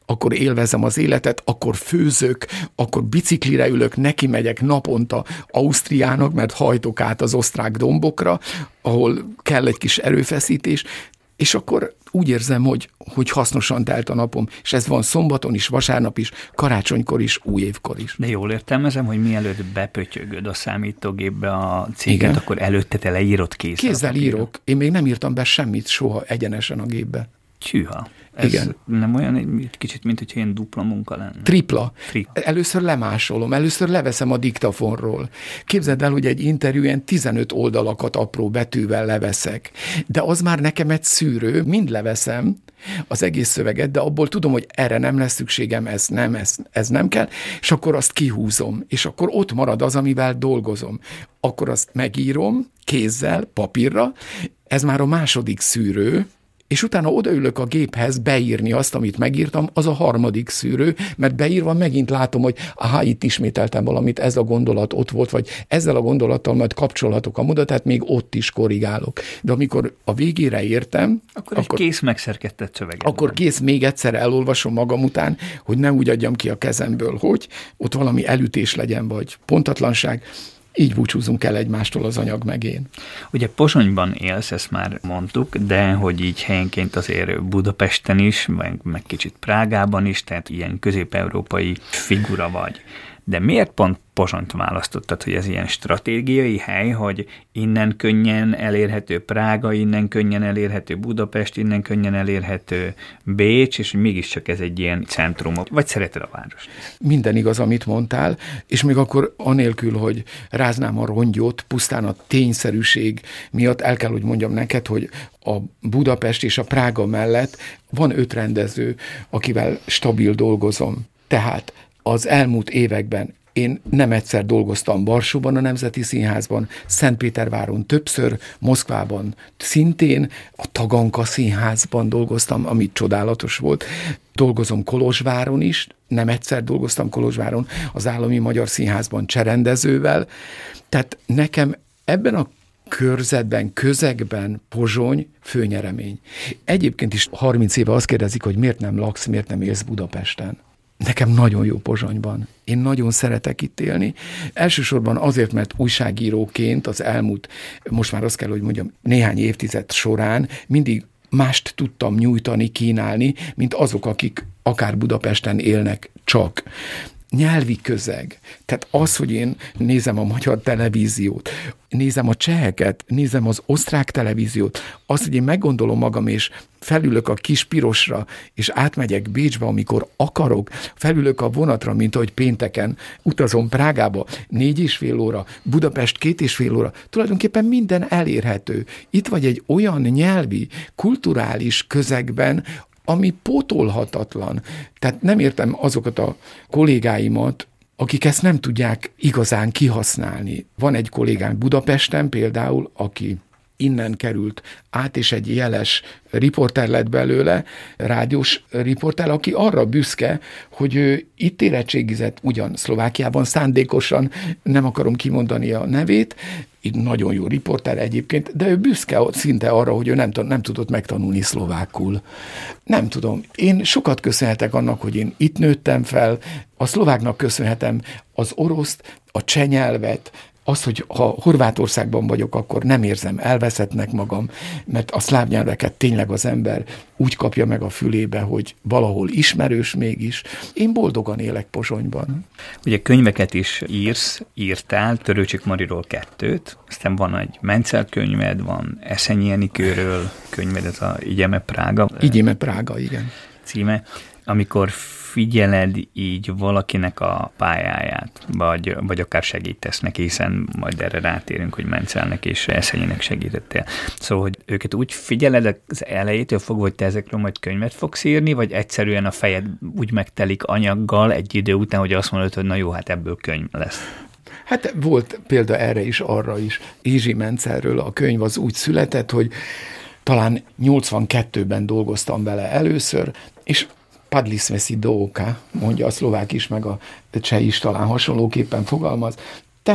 akkor élvezem az életet, akkor főzök, akkor biciklire ülök, neki megyek naponta Ausztriának, mert hajtok át az osztrák dombokra, ahol kell egy kis erőfeszítés, és akkor úgy érzem, hogy, hogy hasznosan telt a napom, és ez van szombaton is, vasárnap is, karácsonykor is, újévkor is. De jól értelmezem, hogy mielőtt bepötyögöd a számítógépbe a céget, igen, akkor előtte te leírod kézzel. Kézzel írok. Én még nem írtam be semmit soha egyenesen a gépbe. Tűha. Ez igen. Nem olyan egy kicsit, mint hogyha ilyen dupla munka lenne? Tripla. Tripla. Először lemásolom, először leveszem a diktafonról. Képzeld el, hogy egy interjúen tizenöt oldalakat apró betűvel leveszek. De az már nekem egy szűrő, mind leveszem az egész szöveget, de abból tudom, hogy erre nem lesz szükségem, ez nem, ez, ez nem kell, és akkor azt kihúzom, és akkor ott marad az, amivel dolgozom. Akkor azt megírom kézzel, papírra, ez már a második szűrő, és utána odaülök a géphez beírni azt, amit megírtam, az a harmadik szűrő, mert beírva megint látom, hogy aha, itt ismételtem valamit, ez a gondolat ott volt, vagy ezzel a gondolattal majd kapcsolatok a moda, tehát még ott is korrigálok. De amikor a végére értem, akkor, akkor egy kész megszerkesztett szöveget. Akkor kész, még egyszer elolvasom magam után, hogy ne úgy adjam ki a kezemből, hogy ott valami elütés legyen, vagy pontatlanság. Így búcsúzunk el egymástól az anyag megén. Ugye Pozsonyban élsz, ezt már mondtuk, de hogy így helyenként azért Budapesten is, meg, meg kicsit Prágában is, tehát ilyen közép-európai figura vagy. De miért pont Pozsonyt választottad, hogy ez ilyen stratégiai hely, hogy innen könnyen elérhető Prága, innen könnyen elérhető Budapest, innen könnyen elérhető Bécs, és mégiscsak ez egy ilyen centrum, vagy szereted a várost? Minden igaz, amit mondtál, és még akkor anélkül, hogy ráznám a rongyot, pusztán a tényszerűség miatt el kell, hogy mondjam neked, hogy a Budapest és a Prága mellett van öt rendező, akivel stabil dolgozom. Tehát az elmúlt években én nem egyszer dolgoztam Varsóban a Nemzeti Színházban, Szentpéterváron többször, Moszkvában szintén, a Taganka Színházban dolgoztam, ami csodálatos volt. Dolgozom Kolozsváron is, nem egyszer dolgoztam Kolozsváron, az Állami Magyar Színházban cserendezővel. Tehát nekem ebben a körzetben, közegben Pozsony főnyeremény. Egyébként is harminc éve azt kérdezik, hogy miért nem laksz, miért nem élsz Budapesten. Nekem nagyon jó Pozsonyban. Én nagyon szeretek itt élni. Elsősorban azért, mert újságíróként az elmúlt, most már azt kell, hogy mondjam, néhány évtized során mindig mást tudtam nyújtani, kínálni, mint azok, akik akár Budapesten élnek csak. Nyelvi közeg. Tehát az, hogy én nézem a magyar televíziót, nézem a cseheket, nézem az osztrák televíziót, azt, hogy én meggondolom magam, és felülök a kis pirosra, és átmegyek Bécsbe, amikor akarok, felülök a vonatra, mint ahogy pénteken utazom Prágába, négy és fél óra, Budapest két és fél óra, tulajdonképpen minden elérhető. Itt vagy egy olyan nyelvi, kulturális közegben, ami pótolhatatlan. Tehát nem értem azokat a kollégáimat, akik ezt nem tudják igazán kihasználni. Van egy kollégánk Budapesten például, aki innen került át, és egy jeles riporter lett belőle, rádiós riporter, aki arra büszke, hogy ő itt érettségizett, ugyan Szlovákiában szándékosan, nem akarom kimondani a nevét, itt nagyon jó riporter egyébként, de ő büszke szinte arra, hogy ő nem, nem tudott megtanulni szlovákul. Nem tudom. Én sokat köszönhetek annak, hogy én itt nőttem fel, a szlováknak köszönhetem az oroszt, a cseh nyelvet, az, hogy ha Horvátországban vagyok, akkor nem érzem elveszettnek magam, mert a szláv nyelveket tényleg az ember úgy kapja meg a fülébe, hogy valahol ismerős mégis. Én boldogan élek Pozsonyban. Ugye könyveket is írsz, írtál, Törőcsik Mariról kettőt, aztán van egy Menzel könyved, van Eszenyi Enikőről könyved, ez a Igyeme Prága. Igyeme Prága, igen. Címe. Amikor figyeled így valakinek a pályáját, vagy, vagy akár segítesz neki, hiszen majd erre rátérünk, hogy Mencelnek és Eszenyinek segítettél. Szóval, hogy őket úgy figyeled az elejétől fogva, hogy te ezekről majd könyvet fogsz írni, vagy egyszerűen a fejed úgy megtelik anyaggal egy idő után, hogy azt mondod, hogy na jó, hát ebből könyv lesz. Hát volt példa erre is, arra is. Izsi Mencelről a könyv az úgy született, hogy talán nyolcvankettőben dolgoztam vele először, és Padli sme si do oka, mondja a szlovák is, meg a cseh is talán hasonlóképpen fogalmaz. Tehát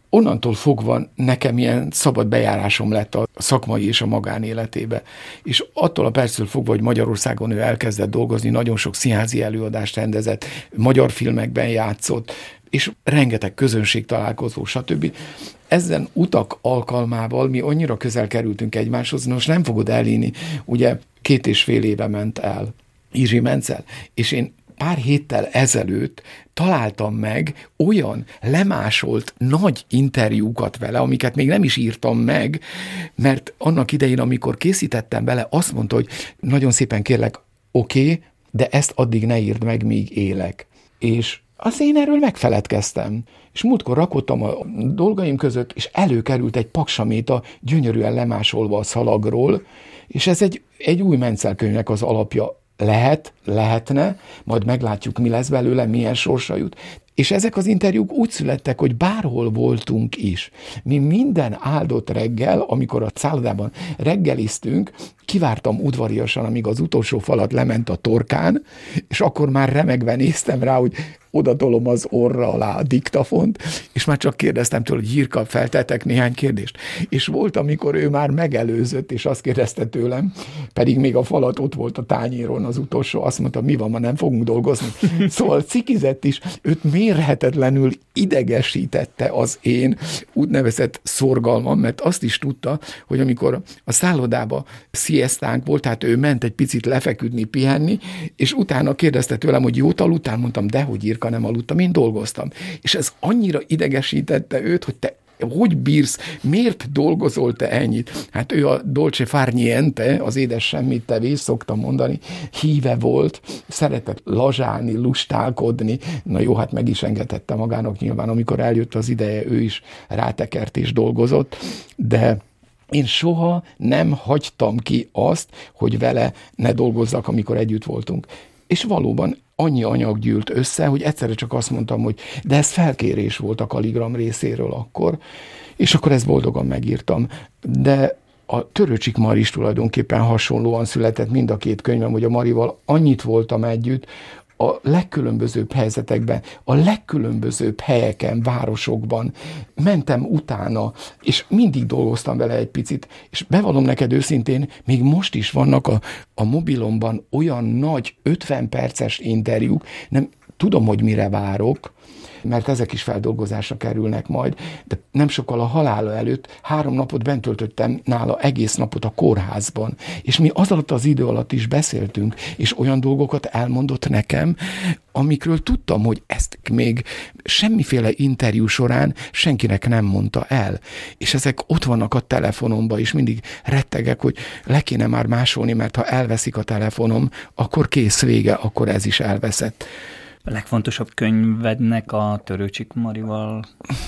onnantól fogva nekem ilyen szabad bejárásom lett a szakmai és a magánéletébe. És attól a perctől fogva, hogy Magyarországon ő elkezdett dolgozni, nagyon sok színházi előadást rendezett, magyar filmekben játszott, és rengeteg közönség találkozó, stb. Ezen utak alkalmával mi annyira közel kerültünk egymáshoz, most nem fogod elhinni, ugye két és fél éve ment el Izsi Menccel, és én pár héttel ezelőtt találtam meg olyan lemásolt nagy interjúkat vele, amiket még nem is írtam meg, mert annak idején, amikor készítettem vele, azt mondta, hogy nagyon szépen kérlek, oké, okay, de ezt addig ne írd meg, míg élek. És az én erről megfeledkeztem. És múltkor rakottam a dolgaim között, és előkerült egy paksaméta gyönyörűen lemásolva a szalagról, és ez egy, egy új Menccel könyvnek az alapja lehet, lehetne, majd meglátjuk, mi lesz belőle, milyen sorsa jut. És ezek az interjúk úgy születtek, hogy bárhol voltunk is. Mi minden áldott reggel, amikor a szállodában reggeliztünk, kivártam udvariasan, amíg az utolsó falat lement a torkán, és akkor már remegve néztem rá, hogy odatolom az orra alá a diktafont, és már csak kérdeztem tőle, hogy Jirka, feltettek néhány kérdést. És volt, amikor ő már megelőzött, és azt kérdezte tőlem, pedig még a falat ott volt a tányéron az utolsó, azt mondta, mi van, ma nem fogunk dolgozni. Szóval cikizett is, őt mérhetetlenül idegesítette az én úgynevezett szorgalmam, mert azt is tudta, hogy amikor a szállodába sziesztánk volt, tehát ő ment egy picit lefeküdni, pihenni, és utána kérdezte tőlem, hogy jót aludtál, mondtam, dehogy Jirka, nem aludtam, én dolgoztam. És ez annyira idegesítette őt, hogy te hogy bírsz, miért dolgozol te ennyit? Hát ő a dolce far niente, az édes semmit tevés, szoktam mondani, híve volt, szeretett lazsálni, lustálkodni, na jó, hát meg is engedhette magának nyilván, amikor eljött az ideje, ő is rátekert és dolgozott, de én soha nem hagytam ki azt, hogy vele ne dolgozzak, amikor együtt voltunk. És valóban annyi anyag gyűlt össze, hogy egyszerre csak azt mondtam, hogy de ez felkérés volt a Kaligram részéről akkor, és akkor ezt boldogan megírtam. De a Törőcsik Mari is tulajdonképpen hasonlóan született mind a két könyvem, hogy a Marival annyit voltam együtt, a legkülönbözőbb helyzetekben, a legkülönbözőbb helyeken, városokban mentem utána, és mindig dolgoztam vele egy picit, és bevallom neked őszintén, még most is vannak a, a mobilomban olyan nagy ötven perces interjúk, nem tudom, hogy mire várok, mert ezek is feldolgozásra kerülnek majd, de nem sokkal a halála előtt három napot bent töltöttem nála, egész napot a kórházban, és mi az alatt az idő alatt is beszéltünk, és olyan dolgokat elmondott nekem, amikről tudtam, hogy ezt még semmiféle interjú során senkinek nem mondta el. És ezek ott vannak a telefonomban, és mindig rettegek, hogy le kéne már másolni, mert ha elveszik a telefonom, akkor kész, vége, akkor ez is elveszett. A legfontosabb könyvednek a Törőcsik Marival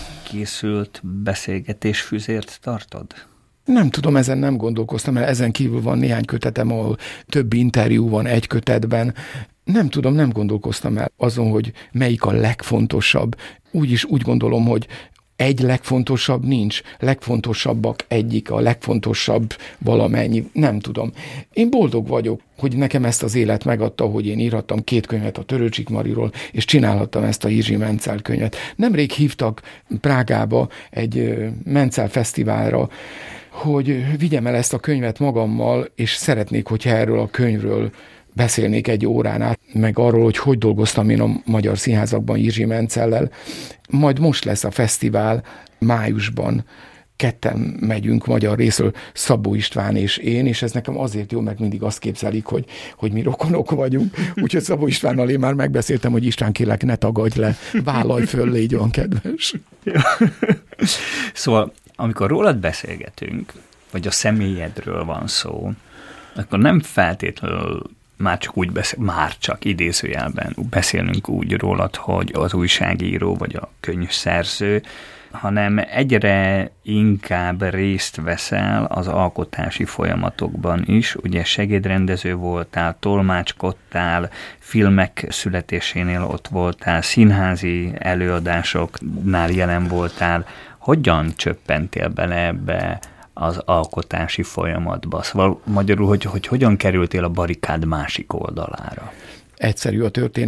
készült beszélgetésfüzért tartod? Nem tudom, ezen nem gondolkoztam, mert ezen kívül van néhány kötetem, ahol több interjú van egy kötetben. Nem tudom, nem gondolkoztam el azon, hogy melyik a legfontosabb. Úgyis úgy gondolom, hogy egy legfontosabb nincs, legfontosabbak egyik, a legfontosabb valamennyi, nem tudom. Én boldog vagyok, hogy nekem ezt az élet megadta, hogy én írhattam két könyvet a Törőcsik Mariról, és csinálhattam ezt a Izsi Menccel könyvet. Nemrég hívtak Prágába egy Menccel fesztiválra, hogy vigyem el ezt a könyvet magammal, és szeretnék, hogyha erről a könyvről beszélnék egy órán át, meg arról, hogy hogy dolgoztam én a magyar színházakban Izsi Menccellel. Majd most lesz a fesztivál májusban, ketten megyünk magyar részről, Szabó István és én, és ez nekem azért jó, mert mindig azt képzelik, hogy, hogy mi rokonok vagyunk. Úgyhogy Szabó Istvánnal én már megbeszéltem, hogy István, kérlek, ne tagadj le, vállalj föl, légy olyan kedves. Szóval, amikor rólad beszélgetünk, vagy a személyedről van szó, akkor nem feltétlenül már csak úgy beszél, már csak idézőjelben beszélünk úgy rólad, hogy az újságíró vagy a könyvszerző, hanem egyre inkább részt veszel az alkotási folyamatokban is. Ugye segédrendező voltál, tolmácskodtál, filmek születésénél ott voltál, színházi előadásoknál jelen voltál. Hogyan csöppentél bele ebbe az alkotási folyamatba? Szóval magyarul, hogy, hogy hogyan kerültél a barikád másik oldalára? Egyszerű a történet.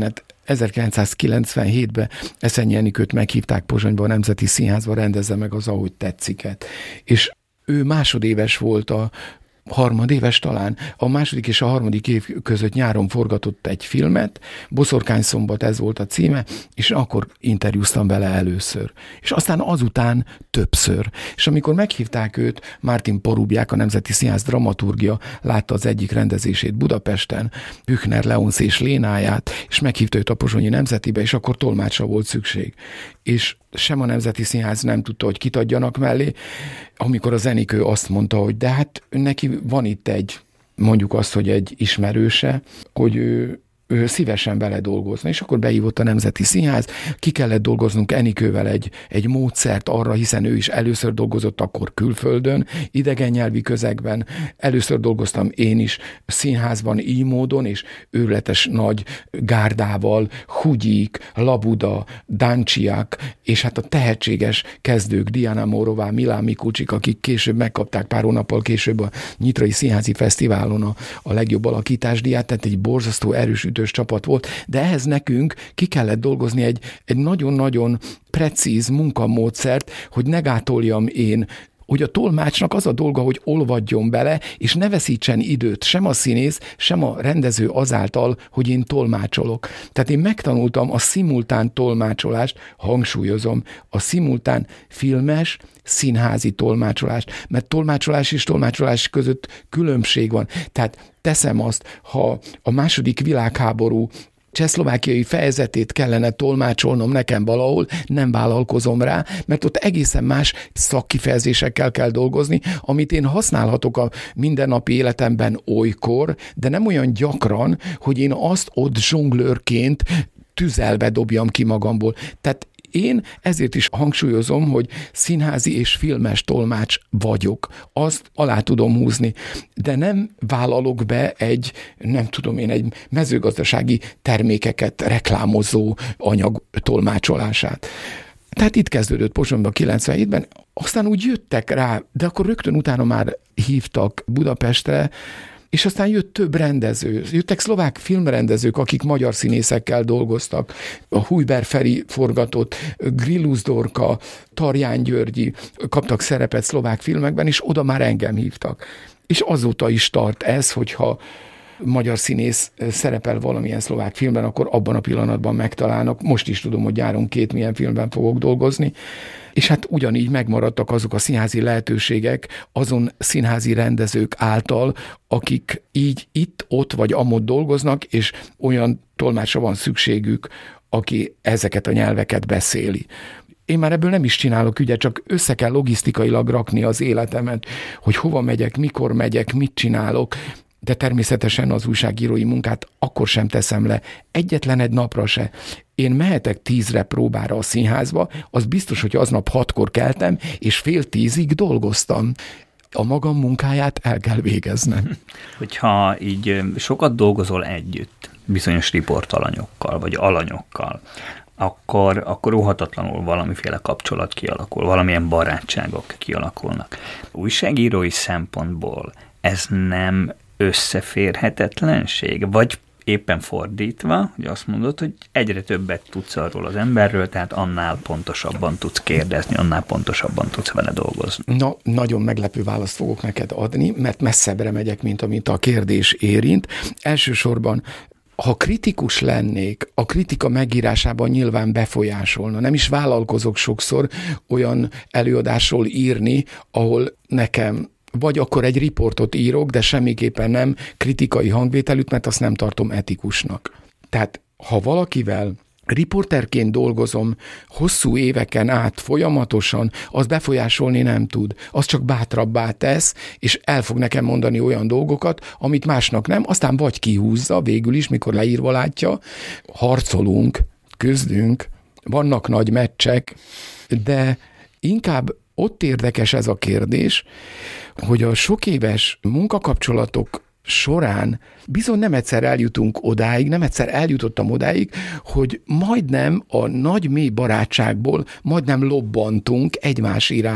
ezerkilencszázkilencvenhétben Eszenyi Enikőt meghívták Pozsonyba a Nemzeti Színházba, rendezze meg az Ahogy tetsziket. És ő másodéves volt a harmadéves talán, a második és a harmadik év között nyáron forgatott egy filmet, Boszorkányszombat ez volt a címe, és akkor interjúztam vele először. És aztán azután többször. És amikor meghívták őt, Martin Porubják, a Nemzeti Színház dramaturgia, látta az egyik rendezését Budapesten, Büchner Leonc és Lénáját, és meghívta őt a Pozsonyi Nemzetibe, és akkor tolmácsra volt szükség. És sem a Nemzeti Színház nem tudta, hogy kit adjanak mellé, amikor az Enikő azt mondta, hogy de hát neki van itt egy, mondjuk azt, hogy egy ismerőse, hogy ő, ő szívesen vele dolgozna, és akkor behívott a Nemzeti Színház, ki kellett dolgoznunk Enikővel egy, egy módszert arra, hiszen ő is először dolgozott akkor külföldön, idegen nyelvi közegben, először dolgoztam én is színházban így módon, és őrületes nagy gárdával, Hugyik, Labuda, Dancsiak, és hát a tehetséges kezdők, Diana Morová, Milán Mikucsik, akik később megkapták pár hónappal később a Nyitrai Színházi Fesztiválon a, a legjobb alakításdíját, tehát egy borzasztó erős ütős csapat volt, de ehhez nekünk ki kellett dolgozni egy, egy nagyon-nagyon precíz munkamódszert, hogy ne gátoljam én, hogy a tolmácsnak az a dolga, hogy olvadjon bele, és ne veszítsen időt sem a színész, sem a rendező azáltal, hogy én tolmácsolok. Tehát én megtanultam a szimultán tolmácsolást, hangsúlyozom, a szimultán filmes, színházi tolmácsolást, mert tolmácsolás és tolmácsolás között különbség van. Tehát teszem azt, ha a második világháború csehszlovákiai fejezetét kellene tolmácsolnom nekem valahol, nem vállalkozom rá, mert ott egészen más szakkifejezésekkel kell dolgozni, amit én használhatok a mindennapi életemben olykor, de nem olyan gyakran, hogy én azt ott zsonglőrként tüzelve dobjam ki magamból. Tehát én ezért is hangsúlyozom, hogy színházi és filmes tolmács vagyok. Azt alá tudom húzni, de nem vállalok be egy, nem tudom én, egy mezőgazdasági termékeket reklámozó anyag tolmácsolását. Tehát itt kezdődött Pozsonyban kilencvenhétben, aztán úgy jöttek rá, de akkor rögtön utána már hívtak Budapestre, és aztán jött több rendező. Jöttek szlovák filmrendezők, akik magyar színészekkel dolgoztak. A Hujber Feri forgatott, Grillus Dorka, Tarján Györgyi kaptak szerepet szlovák filmekben, és oda már engem hívtak. És azóta is tart ez, hogyha magyar színész szerepel valamilyen szlovák filmben, akkor abban a pillanatban megtalálnak. Most is tudom, hogy nyáron két milyen filmben fogok dolgozni. És hát ugyanígy megmaradtak azok a színházi lehetőségek azon színházi rendezők által, akik így itt, ott vagy amott dolgoznak, és olyan tolmácsra van szükségük, aki ezeket a nyelveket beszéli. Én már ebből nem is csinálok ügyet, csak össze kell logisztikailag rakni az életemet, hogy hova megyek, mikor megyek, mit csinálok, de természetesen az újságírói munkát akkor sem teszem le, egyetlen egy napra se. Én mehetek tízre próbára a színházba, az biztos, hogy aznap hatkor keltem, és fél tízig dolgoztam. A magam munkáját el kell végeznem. Hogyha így sokat dolgozol együtt, bizonyos riportalanyokkal, vagy alanyokkal, akkor, akkor óhatatlanul valamiféle kapcsolat kialakul, valamilyen barátságok kialakulnak. Újságírói szempontból ez nem összeférhetetlenség? Vagy éppen fordítva, hogy azt mondod, hogy egyre többet tudsz arról az emberről, tehát annál pontosabban tudsz kérdezni, annál pontosabban tudsz vele dolgozni. Na, nagyon meglepő választ fogok neked adni, mert messzebbre megyek, mint amit a kérdés érint. Elsősorban, ha kritikus lennék, a kritika megírásában nyilván befolyásolna. Nem is vállalkozok sokszor olyan előadásról írni, ahol nekem vagy akkor egy riportot írok, de semmiképpen nem kritikai hangvételűt, mert azt nem tartom etikusnak. Tehát, ha valakivel riporterként dolgozom hosszú éveken át folyamatosan, az befolyásolni nem tud. Az csak bátrabbá tesz, és el fog nekem mondani olyan dolgokat, amit másnak nem, aztán vagy kihúzza végül is, mikor leírva látja, harcolunk, küzdünk, vannak nagy meccsek, de inkább ott érdekes ez a kérdés, hogy a sok éves munkakapcsolatok során bizony nem egyszer eljutunk odáig, nem egyszer eljutottam odáig, hogy majdnem a nagy mély barátságból majdnem lobbantunk egymás iránt.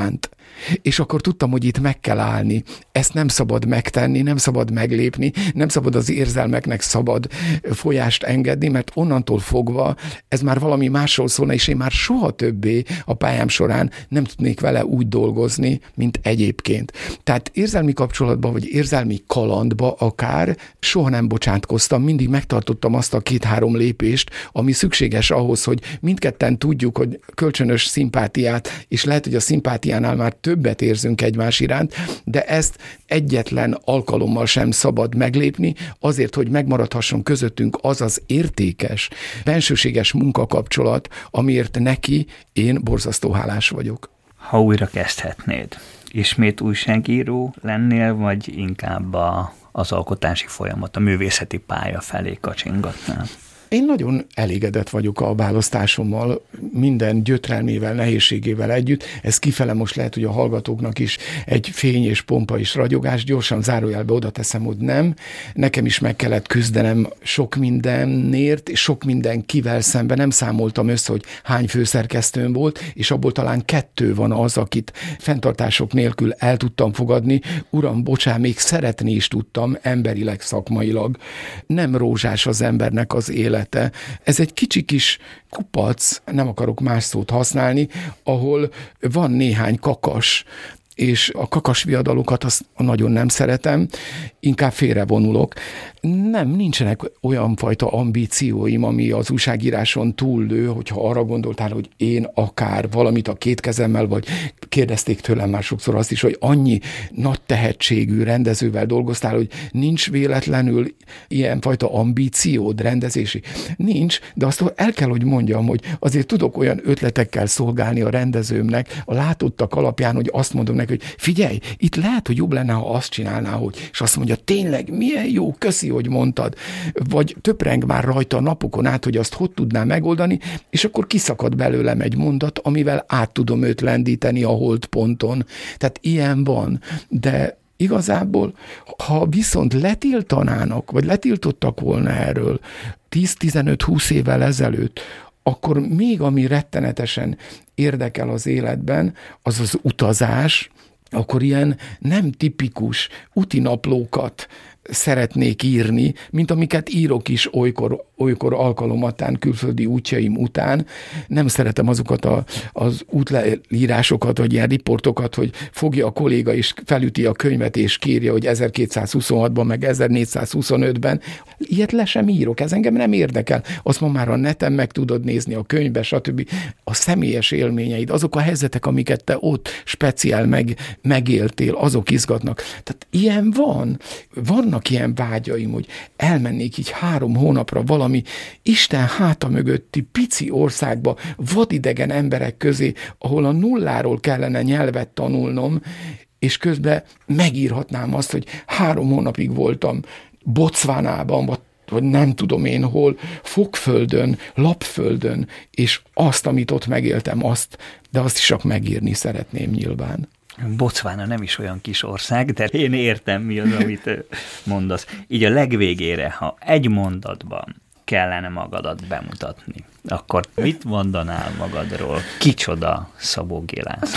És akkor tudtam, hogy itt meg kell állni. Ezt nem szabad megtenni, nem szabad meglépni, nem szabad az érzelmeknek szabad folyást engedni, mert onnantól fogva ez már valami másról szólna, és én már soha többé a pályám során nem tudnék vele úgy dolgozni, mint egyébként. Tehát érzelmi kapcsolatban, vagy érzelmi kalandba akár soha nem bocsátkoztam, mindig megtartottam azt a két-három lépést, ami szükséges ahhoz, hogy mindketten tudjuk, hogy kölcsönös szimpátiát, és lehet, hogy a szimpátiánál már többet érzünk egymás iránt, de ezt egyetlen alkalommal sem szabad meglépni, azért, hogy megmaradhasson közöttünk az az értékes, bensőséges munkakapcsolat, amiért neki én borzasztó hálás vagyok. Ha újra kezdhetnéd, ismét újságíró lennél, vagy inkább a, az alkotási folyamat, a művészeti pálya felé kacsingatnál? Én nagyon elégedett vagyok a választásommal, minden gyötrelmével, nehézségével együtt. Ez kifele most lehet, hogy a hallgatóknak is egy fény és pompa és ragyogás. Gyorsan zárójelbe oda teszem, hogy nem. Nekem is meg kellett küzdenem sok mindenért, és sok mindenkivel szemben. Nem számoltam össze, hogy hány főszerkesztőm volt, és abból talán kettő van az, akit fenntartások nélkül el tudtam fogadni. Uram, bocsán, még szeretni is tudtam, emberileg, szakmailag. Nem rózsás az embernek az élet. Ez egy kicsi kis kupac, nem akarok más szót használni, ahol van néhány kakas, és a kakasviadalokat azt nagyon nem szeretem, inkább félrevonulok. Nem, nincsenek olyan fajta ambícióim, ami az újságíráson túllő, hogyha arra gondoltál, hogy én akár valamit a két kezemmel, vagy kérdezték tőlem már sokszor azt is, hogy annyi nagy tehetségű rendezővel dolgoztál, hogy nincs véletlenül ilyenfajta ambíciód rendezési. Nincs, de azt el kell, hogy mondjam, hogy azért tudok olyan ötletekkel szolgálni a rendezőmnek, a látottak alapján, hogy azt mondom neki, hogy figyelj, itt lehet, hogy jobb lenne, ha azt csinálná, hogy, és azt mondja, tényleg, milyen jó, köszi, hogy mondtad, vagy töpreng már rajta a napokon át, hogy azt hogy tudná megoldani, és akkor kiszakad belőlem egy mondat, amivel át tudom őt lendíteni a holdponton. Tehát ilyen van, de igazából, ha viszont letiltanának, vagy letiltottak volna erről tíz-tizenöt-húsz évvel ezelőtt, akkor még ami rettenetesen érdekel az életben, az az utazás, akkor ilyen nem tipikus útinaplókat szeretnék írni, mint amiket írok is olykor, olykor alkalomatán, külföldi útjaim után. Nem szeretem azokat a, az útleírásokat, vagy ilyen riportokat, hogy fogja a kolléga és felüti a könyvet, és kírja, hogy ezerkétszázhuszonhatban, meg ezernégyszázhuszonötben. Ilyet le sem írok, ez engem nem érdekel. Azt ma már a neten meg tudod nézni, a könyvbe, stb. A személyes élményeid, azok a helyzetek, amiket te ott speciál meg, megéltél, azok izgatnak. Tehát ilyen van. Vannak ilyen vágyaim, hogy elmennék így három hónapra valami Isten háta mögötti pici országba, vadidegen emberek közé, ahol a nulláról kellene nyelvet tanulnom, és közben megírhatnám azt, hogy három hónapig voltam Botswanában, vagy vagy nem tudom én hol, Fogföldön, Lapföldön, és azt, amit ott megéltem, azt, de azt is csak megírni szeretném nyilván. Botswana nem is olyan kis ország, de én értem, mi az, amit mondasz. Így a legvégére, ha egy mondatban kellene magadat bemutatni, akkor mit mondanál magadról? Kicsoda Szabó G. László?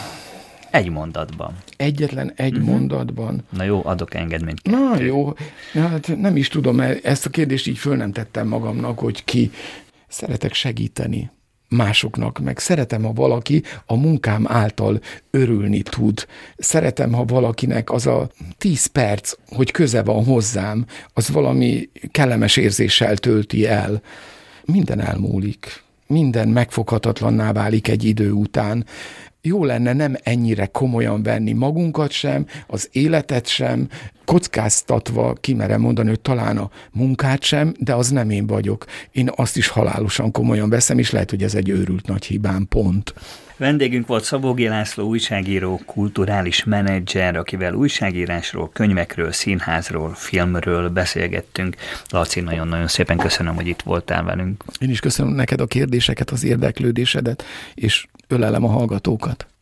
Egy mondatban. Egyetlen egy uh-huh. mondatban. Na jó, adok engedményt. Na jó, hát nem is tudom, ezt a kérdést így föl nem tettem magamnak, hogy ki. Szeretek segíteni másoknak, meg szeretem, ha valaki a munkám által örülni tud. Szeretem, ha valakinek az a tíz perc, hogy köze van hozzám, az valami kellemes érzéssel tölti el. Minden elmúlik. Minden megfoghatatlanná válik egy idő után. Jó lenne nem ennyire komolyan venni magunkat sem, az életet sem, kockáztatva kimerem mondani, hogy talán a munkát sem, de az nem én vagyok. Én azt is halálosan komolyan veszem, és lehet, hogy ez egy őrült nagy hibám, pont. Vendégünk volt Szabó G. László, újságíró, kulturális menedzser, akivel újságírásról, könyvekről, színházról, filmről beszélgettünk. Laci, nagyon-nagyon szépen köszönöm, hogy itt voltál velünk. Én is köszönöm neked a kérdéseket, az érdeklődésedet, és ölelem a hallgatókat.